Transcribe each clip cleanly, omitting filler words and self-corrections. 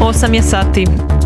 8 je sati.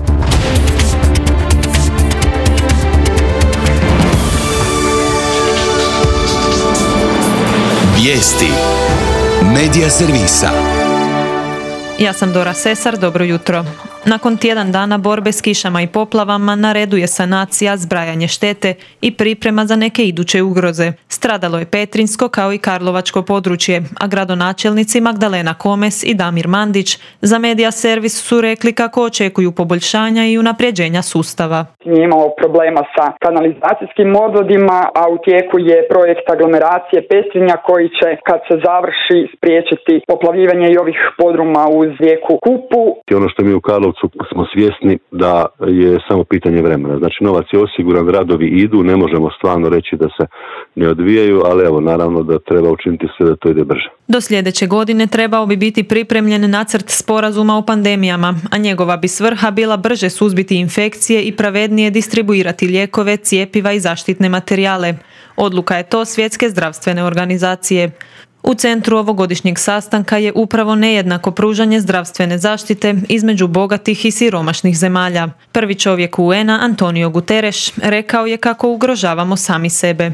Vijesti Medija servisa. Ja sam Dora Sesar, dobro jutro. Nakon tjedan dana borbe s kišama i poplavama na redu je sanacija, zbrajanje štete i priprema za neke iduće ugroze. Stradalo je Petrinjsko kao i Karlovačko područje, a gradonačelnici Magdalena Komes i Damir Mandić za Medija servis su rekli kako očekuju poboljšanja i unapređenja sustava. Imamo problema sa kanalizacijskim odvodima, a u tijeku je projekt aglomeracije Petrinja koji će, kad se završi, spriječiti poplavljivanje i ovih podruma uz rijeku Kupu. Ono što mi u Karlovcu smo svjesni da je samo pitanje vremena. Znači, novac je osiguran, radovi idu, ne možemo stvarno reći da se ne odvijaju, ali evo, naravno da treba učiniti sve da to ide brže. Do sljedeće godine trebao bi biti pripremljen nacrt sporazuma o pandemijama, a njegova bi svrha bila brže suzbiti infekcije i pravednije distribuirati lijekove, cjepiva i zaštitne materijale. Odluka je to Svjetske zdravstvene organizacije. U centru ovogodišnjeg sastanka je upravo nejednako pružanje zdravstvene zaštite između bogatih i siromašnih zemalja. Prvi čovjek UN-a, Antonio Guterres, rekao je kako ugrožavamo sami sebe.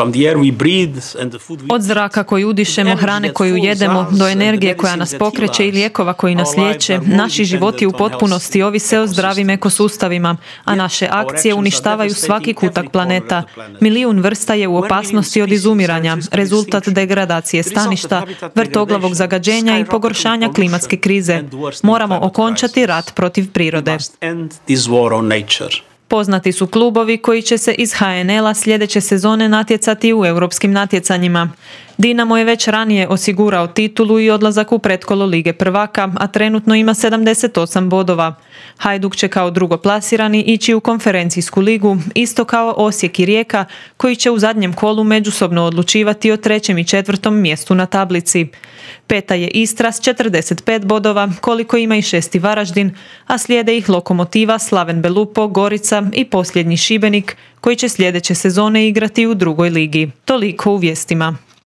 Od zraka koji udišemo, hrane koju jedemo, do energije koja nas pokreće i lijekova koji nas liječe, naši životi u potpunosti ovise o zdravim ekosustavima, a naše akcije uništavaju svaki kutak planeta. Milijun vrsta je u opasnosti od izumiranja, rezultat degradacije staništa, vrtoglavog zagađenja i pogoršanja klimatske krize. Moramo okončati rat protiv prirode. Poznati su klubovi koji će se iz HNL-a sljedeće sezone natjecati u europskim natjecanjima. Dinamo je već ranije osigurao titulu i odlazak u pretkolo Lige prvaka, a trenutno ima 78 bodova. Hajduk će kao drugoplasirani ići u konferencijsku ligu, isto kao Osijek i Rijeka, koji će u zadnjem kolu međusobno odlučivati o 3. i 4. mjestu na tablici. Peta je Istra s 45 bodova, koliko ima i 6. Varaždin, a slijede ih Lokomotiva, Slaven Belupo, Gorica i posljednji Šibenik, koji će sljedeće sezone igrati u drugoj ligi. Toliko u vijestima.